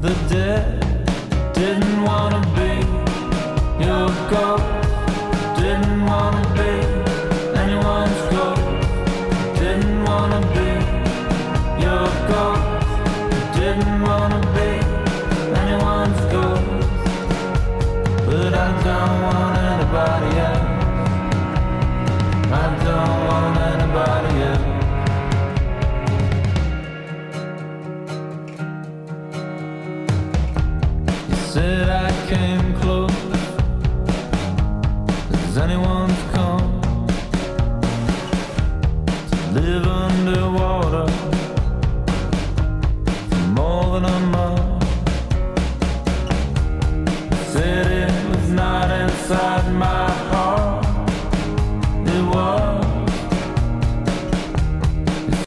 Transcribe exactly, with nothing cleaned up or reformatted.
the dead. Didn't wanna be your ghost. Didn't wanna be anyone's ghost. Didn't wanna be your ghost. Didn't wanna be anyone's ghost. But I don't want anybody